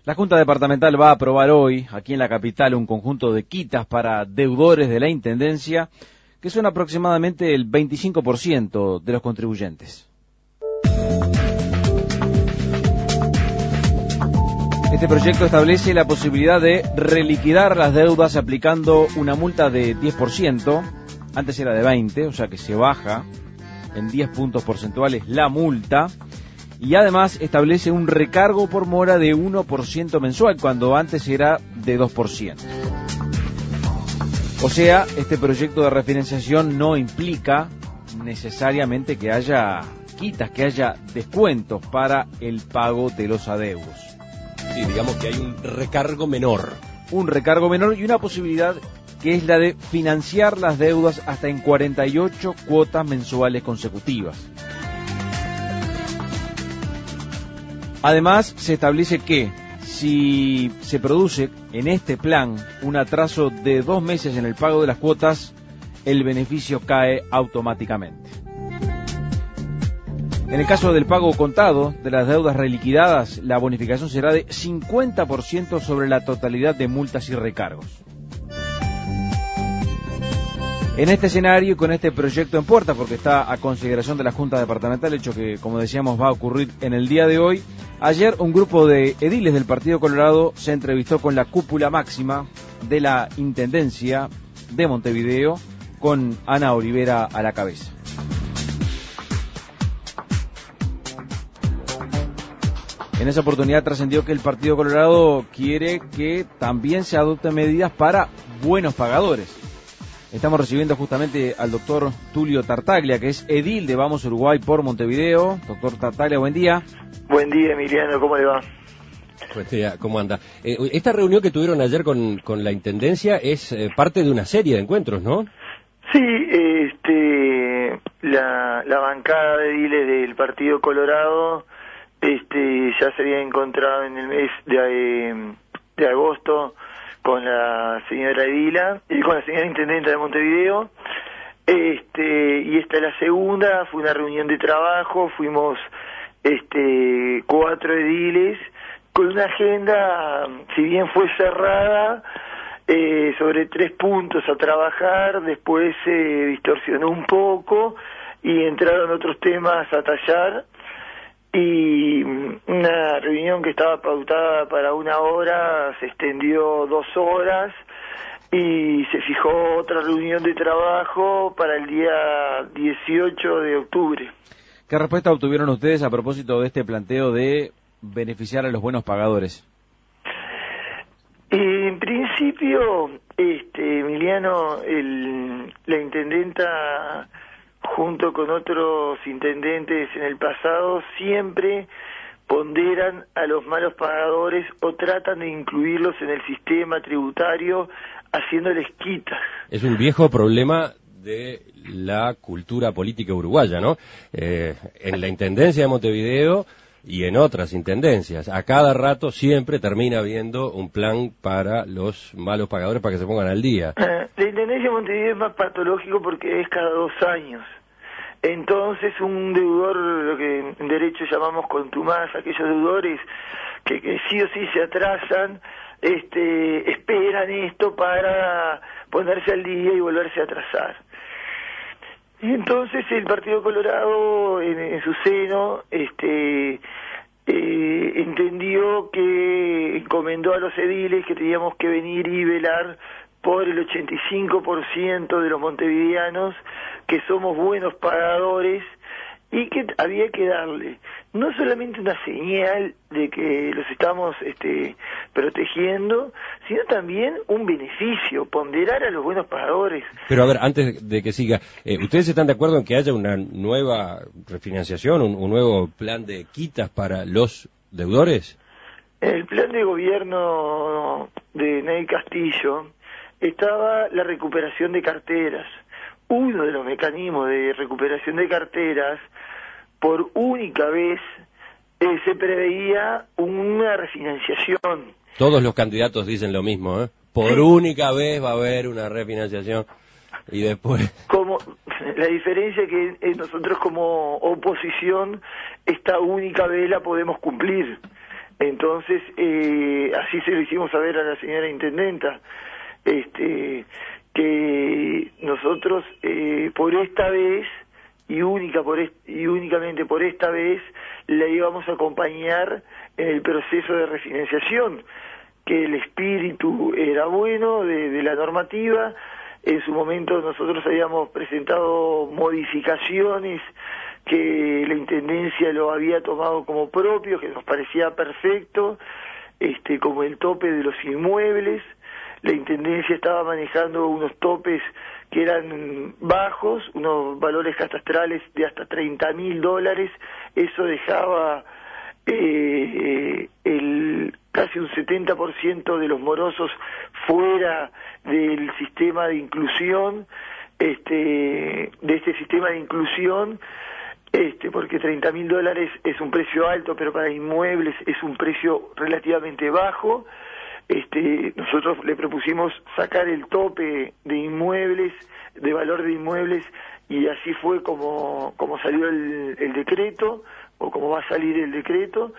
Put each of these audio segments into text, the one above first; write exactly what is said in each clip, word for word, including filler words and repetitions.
La Junta Departamental va a aprobar hoy, aquí en la capital, un conjunto de quitas para deudores de la Intendencia, que son aproximadamente el veinticinco por ciento de los contribuyentes. Este proyecto establece la posibilidad de reliquidar las deudas aplicando una multa de diez por ciento, antes era de veinte, o sea que se baja en diez puntos porcentuales la multa, y además establece un recargo por mora de uno por ciento mensual, cuando antes era de dos por ciento. O sea, este proyecto de refinanciación no implica necesariamente que haya quitas, que haya descuentos para el pago de los adeudos. Sí, digamos que hay un recargo menor. Un recargo menor y una posibilidad que es la de financiar las deudas hasta en cuarenta y ocho cuotas mensuales consecutivas. Además, se establece que si se produce en este plan un atraso de dos meses en el pago de las cuotas, el beneficio cae automáticamente. En el caso del pago contado de las deudas reliquidadas, la bonificación será de cincuenta por ciento sobre la totalidad de multas y recargos. En este escenario y con este proyecto en puerta, porque está a consideración de la Junta Departamental, hecho que, como decíamos, va a ocurrir en el día de hoy, ayer un grupo de ediles del Partido Colorado se entrevistó con la cúpula máxima de la Intendencia de Montevideo, con Ana Olivera a la cabeza. En esa oportunidad trascendió que el Partido Colorado quiere que también se adopten medidas para buenos pagadores. Estamos recibiendo justamente al doctor Tulio Tartaglia, que es edil de Vamos Uruguay por Montevideo. Doctor Tartaglia, buen día. Buen día, Emiliano, ¿cómo le va? Buen día, ¿cómo anda? Eh, esta reunión que tuvieron ayer con, con la Intendencia es eh, parte de una serie de encuentros, ¿no? Sí, este, la, la bancada de ediles del Partido Colorado este, ya se había encontrado en el mes de, de agosto con la señora Edila y con la señora Intendenta de Montevideo, este, y esta es la segunda, fue una reunión de trabajo, fuimos este, cuatro ediles, con una agenda, si bien fue cerrada, eh, sobre tres puntos a trabajar, después se distorsionó un poco y entraron otros temas a tallar, y una reunión que estaba pautada para una hora se extendió dos horas y se fijó otra reunión de trabajo para el día dieciocho de octubre. ¿Qué respuesta obtuvieron ustedes a propósito de este planteo de beneficiar a los buenos pagadores? En principio, este Emiliano, el, la intendenta junto con otros intendentes en el pasado, siempre ponderan a los malos pagadores o tratan de incluirlos en el sistema tributario haciéndoles quitas. Es un viejo problema de la cultura política uruguaya, ¿no? Eh, en la Intendencia de Montevideo y en otras intendencias, a cada rato siempre termina habiendo un plan para los malos pagadores para que se pongan al día. La Intendencia de Montevideo es más patológico porque es cada dos años. Entonces un deudor, lo que en derecho llamamos contumaz, aquellos deudores que, que sí o sí se atrasan, este, esperan esto para ponerse al día y volverse a atrasar. Entonces el Partido Colorado en, en su seno este, eh, entendió que encomendó a los ediles que teníamos que venir y velar por el ochenta y cinco por ciento de los montevideanos que somos buenos pagadores y que había que darle no solamente una señal de que los estamos este, protegiendo, sino también un beneficio, ponderar a los buenos pagadores. Pero a ver, antes de que siga, eh, ¿ustedes están de acuerdo en que haya una nueva refinanciación, un, un nuevo plan de quitas para los deudores? El plan de gobierno de Ney Castillo estaba la recuperación de carteras. Uno de los mecanismos de recuperación de carteras, por única vez, eh, se preveía una refinanciación. Todos los candidatos dicen lo mismo, ¿eh? Por sí. Única vez va a haber una refinanciación y después... Como la diferencia es que eh, nosotros como oposición, esta única vez la podemos cumplir. Entonces, eh, así se lo hicimos saber a la señora intendenta, este, que nosotros eh, por esta vez y única por est y únicamente por esta vez la íbamos a acompañar en el proceso de refinanciación, que el espíritu era bueno de, de la normativa. En su momento nosotros habíamos presentado modificaciones que la Intendencia lo había tomado como propio, que nos parecía perfecto, este, como el tope de los inmuebles. La Intendencia estaba manejando unos topes que eran bajos, unos valores catastrales de hasta treinta mil dólares. Eso dejaba eh, el casi un setenta por ciento de los morosos fuera del sistema de inclusión, este, de este sistema de inclusión, este, porque treinta mil dólares es un precio alto, pero para inmuebles es un precio relativamente bajo. Este, nosotros le propusimos sacar el tope de inmuebles, de valor de inmuebles, y así fue como, como salió el, el decreto, o como va a salir el decreto,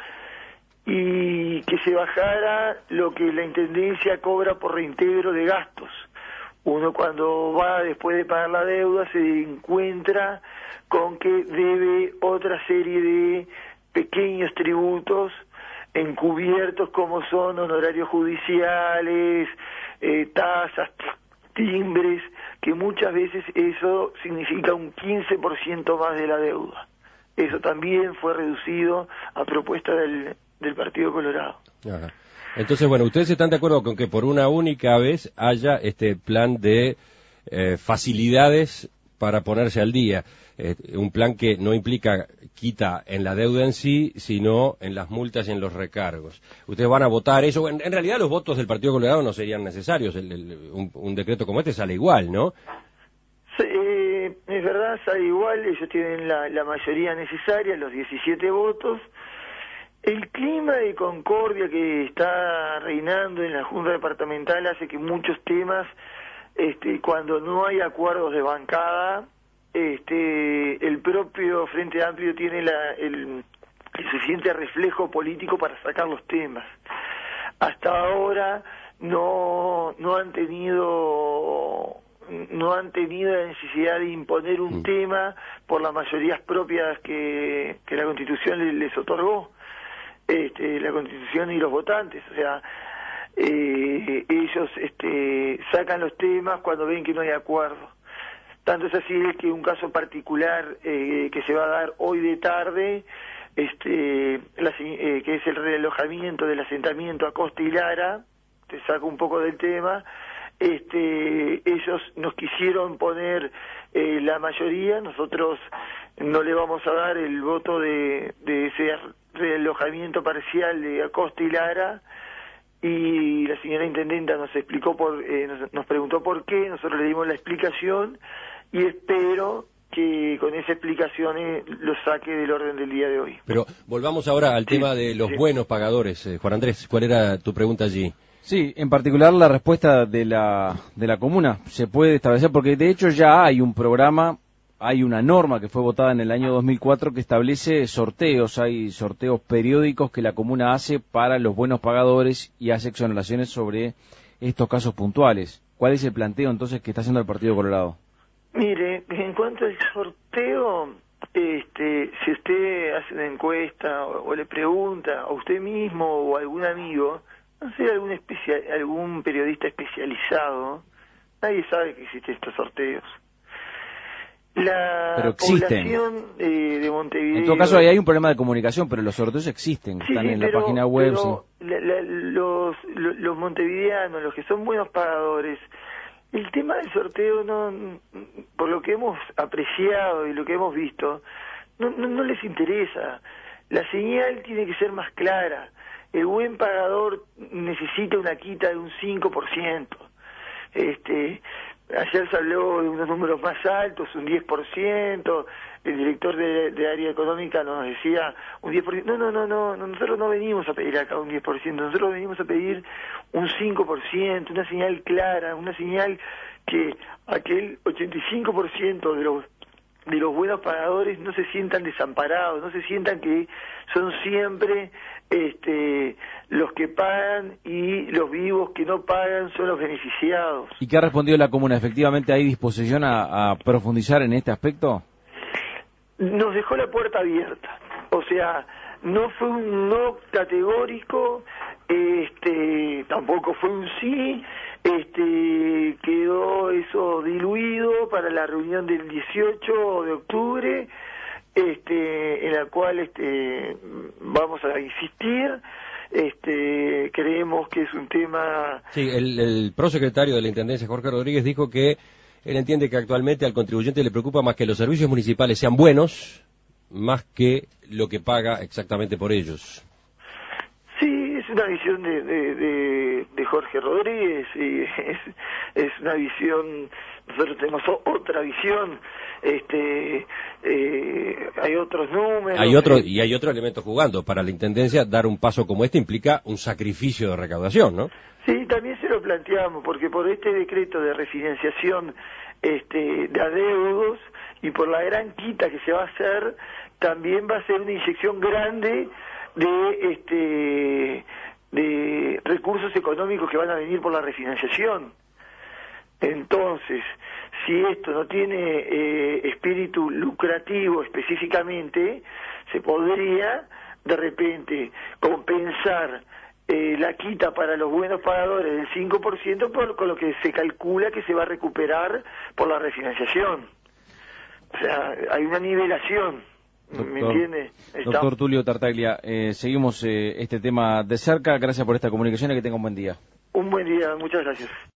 y que se bajara lo que la Intendencia cobra por reintegro de gastos. Uno cuando va después de pagar la deuda se encuentra con que debe otra serie de pequeños tributos encubiertos, como son honorarios judiciales, eh, tasas, timbres, que muchas veces eso significa un quince por ciento más de la deuda. Eso también fue reducido a propuesta del, del Partido Colorado. Ajá. Entonces, bueno, ¿ustedes están de acuerdo con que por una única vez haya este plan de eh, facilidades para ponerse al día? Eh, un plan que no implica quita en la deuda en sí, sino en las multas y en los recargos. ¿Ustedes van a votar eso? En, en realidad los votos del Partido Colorado no serían necesarios. El, el, un, un decreto como este sale igual, ¿no? Sí, eh, es verdad, sale igual. Ellos tienen la, la mayoría necesaria, los diecisiete votos. El clima de concordia que está reinando en la Junta Departamental hace que muchos temas, este, cuando no hay acuerdos de bancada, este, el propio Frente Amplio tiene la, el, el suficiente reflejo político para sacar los temas. Hasta ahora no, no han tenido no han tenido la necesidad de imponer un mm. tema por las mayorías propias que, que la Constitución les, les otorgó. Este, la Constitución y los votantes, o sea, eh, ellos este, sacan los temas cuando ven que no hay acuerdo. Tanto es así que un caso particular eh, que se va a dar hoy de tarde, este, la, eh, que es el realojamiento del asentamiento Acosta y Lara, te saco un poco del tema, este, ellos nos quisieron poner eh, la mayoría, nosotros no le vamos a dar el voto de, de ese realojamiento parcial de Acosta y Lara, y la señora intendenta nos explicó por, eh, nos, nos preguntó por qué, nosotros le dimos la explicación y espero que con esa explicación eh, lo saque del orden del día de hoy. Pero volvamos ahora al sí, tema de los sí. buenos pagadores. Eh, Juan Andrés, ¿cuál era tu pregunta allí? Sí, en particular la respuesta de la, de la comuna se puede establecer, porque de hecho ya hay un programa. Hay una norma que fue votada en el año dos mil cuatro que establece sorteos, hay sorteos periódicos que la comuna hace para los buenos pagadores y hace exoneraciones sobre estos casos puntuales. ¿Cuál es el planteo entonces que está haciendo el Partido Colorado? Mire, en cuanto al sorteo, este, si usted hace una encuesta o, o le pregunta a usted mismo o a algún amigo, no sé, algún, especia, algún periodista especializado, nadie sabe que existen estos sorteos. La pero existen. Población eh, de Montevideo... En todo caso, ahí hay un problema de comunicación, pero los sorteos existen, sí, están sí, en pero, la página web. Pero sí. la, la, los, los, los montevideanos, los que son buenos pagadores, el tema del sorteo, no, por lo que hemos apreciado y lo que hemos visto, no, no, no les interesa. La señal tiene que ser más clara. El buen pagador necesita una quita de un cinco por ciento. Este... Ayer se habló de unos números más altos, un diez por ciento, el director de, de área económica nos decía un diez por ciento. No, no, no, no, nosotros no venimos a pedir acá un diez por ciento, nosotros venimos a pedir un cinco por ciento, una señal clara, una señal que aquel ochenta y cinco por ciento de los de los buenos pagadores no se sientan desamparados, no se sientan que son siempre este, los que pagan y los vivos que no pagan son los beneficiados. ¿Y qué ha respondido la comuna? ¿Efectivamente hay disposición a, a profundizar en este aspecto? Nos dejó la puerta abierta, o sea, no fue un no categórico, este, tampoco fue un sí, este, quedó eso diluido para la reunión del dieciocho de octubre, este, en la cual este, vamos a insistir. Este, creemos que es un tema... Sí, el, el prosecretario de la Intendencia, Jorge Rodríguez, dijo que él entiende que actualmente al contribuyente le preocupa más que los servicios municipales sean buenos, más que lo que paga exactamente por ellos. Sí, es una visión de, de, de, de Jorge Rodríguez, y es, es una visión, nosotros tenemos otra visión, este, eh, hay otros números. Hay otro, y hay otro elemento jugando. Para la Intendencia, dar un paso como este implica un sacrificio de recaudación, ¿no? Sí, también se lo planteamos, porque por este decreto de refinanciación este, de adeudos y por la gran quita que se va a hacer, también va a ser una inyección grande de este de recursos económicos que van a venir por la refinanciación. Entonces, si esto no tiene eh, espíritu lucrativo específicamente, se podría de repente compensar eh, la quita para los buenos pagadores del cinco por ciento por, con lo que se calcula que se va a recuperar por la refinanciación. O sea, hay una nivelación. Doctor, ¿Me entiende? Doctor Tulio Tartaglia, eh, seguimos eh, este tema de cerca. Gracias por esta comunicación y que tenga un buen día. Un buen día, muchas gracias.